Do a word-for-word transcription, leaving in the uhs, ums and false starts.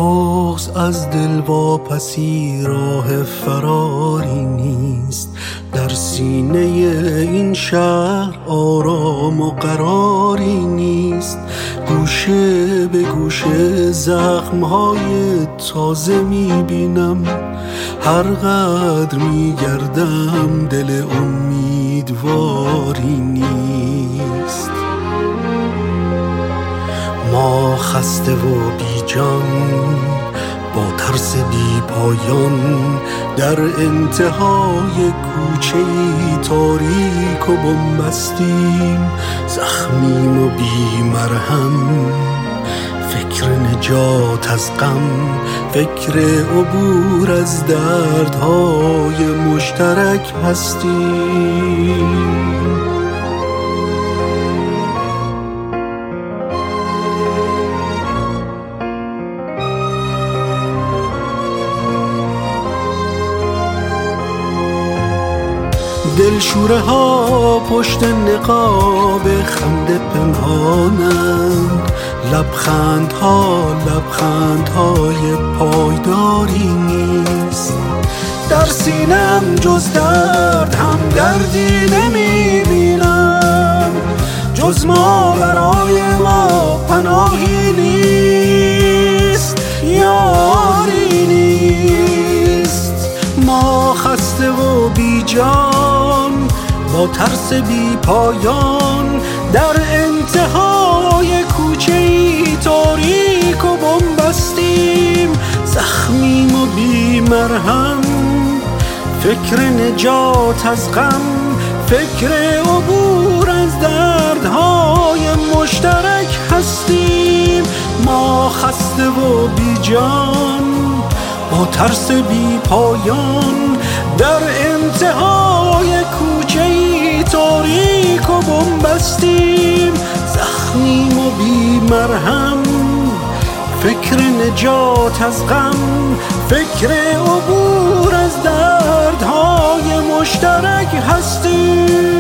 بغض از دل واپسی راه فراری نیست. در سینه این شهر آرام و قراری نیست. گوشه به گوشه زخمهای تازه میبینم، هر قدر میگردم دل امیدواری نیست. ما خسته و بی جان با ترس بی پایان در انتهای کوچه‌ای تاریک و بنبستیم. زخمیم و بی مرهم، فکر نجات از غم، فکر عبور از دردهای مشترک هستیم. دلشوره ها پشت نقاب خنده پنهانند، لبخند ها لبخند های پایداری نیست. در سینم جز درد هم دردی نمی بینم، جز ما برای ما پناهی نیست، یاری نیست. ما خسته و بی جان با ترس بی پایان در انتهای کوچه‌ای تاریک و بنبستیم. زخمیم و بی مرهم، فکر نجات از غم، فکر عبور از دردهای مشترک هستیم. ما خسته و بی جان با ترس بی پایان در انتهای کوچه‌ای تاریک و بنبستیم. زخمیم و بی مرهم، فکر نجات از غم، فکر عبور از دردهای مشترک هستیم.